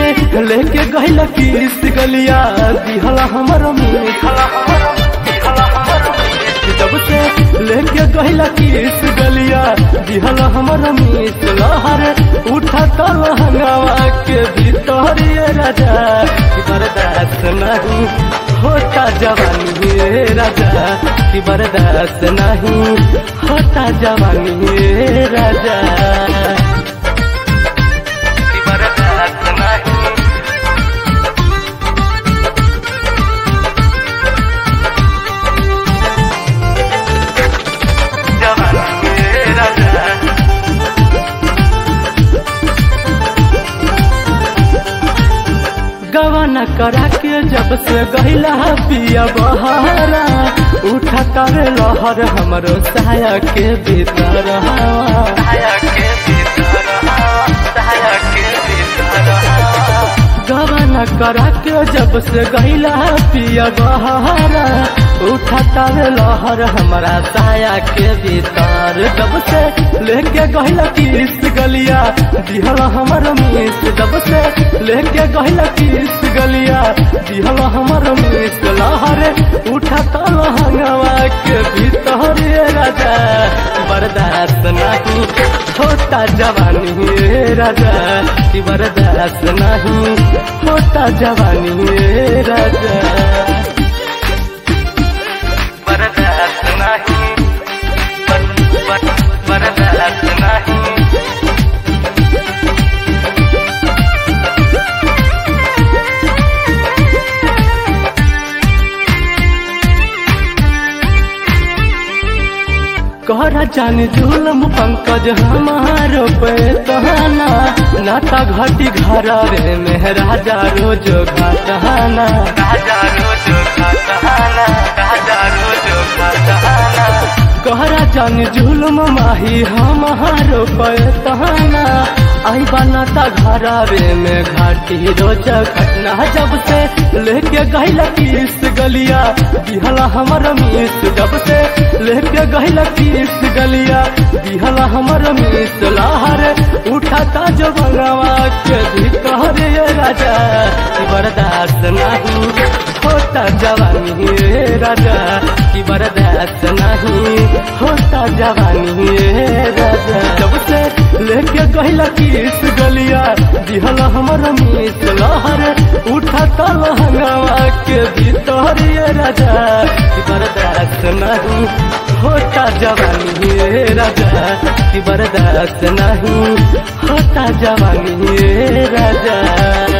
लेके गहिला किस गलिया दिहला हमर मीत। जब से लेके गहिला किस गलिया दिहला हमर मीत। लहर उठा लहंगावा के भीतर ये राजा कि बर्दाश्त नहीं होता जवानी ये राजा कि बर्दाश्त नहीं होता जवानी ये राजा कि बर्दाश्त नहीं जवानी ये राजा। गवाना करा के जब से गहिला पिया बहारा उठा करे लहर हमरो साया के भीतर साया के भीतर साया के भीतर। गवाना करा के जब से गहिला पिया बहारा उठा करे लहर हमारा साया के भीतर। जब से लेके गहिला किस गलिया दिहला हमर मीत। जब से लेके गहिला किस गलिया दिहला हमर मीत। लहर उठा लहंगावा के भीतर ये राजा बर्दाश्त नहीं होता जवानी ये राजा कि बर्दाश्त नहीं होता जवानी ये राजा बर्दाश्त नहीं बर्दाश्त नहीं। कहरा जान जुलम पंकज हमारो पे तहाना नाता घाटी घरावे में राजा रोज घाटहाना राजा रोज घाटहाना राजा रोज घाटहाना। कहरा जान जुलम माही हमारो पे तहाना आई बनाता घरावे में घाटी रोज घटना। जब से लेके गहिला किस गलिया दिहला हमर मीत। जब से लेके गहिला किस गलिया दिहला हमर मीत। लहर उठाता जो बंगवा के भीतर ये राजा कि बर्दाश्त नहीं होता जवानी ये राजा कि बर्दाश्त नहीं होता जवानी ये राजा। जब से लेके गहिला किस गलिया दिहला हमर मीत। लहर उठाता लहंगावा के भीतर ये राजा कि बर्दाश्त नहीं होता जवानी ये राजा कि बर्दाश्त नहीं होता जवानी ये राजा।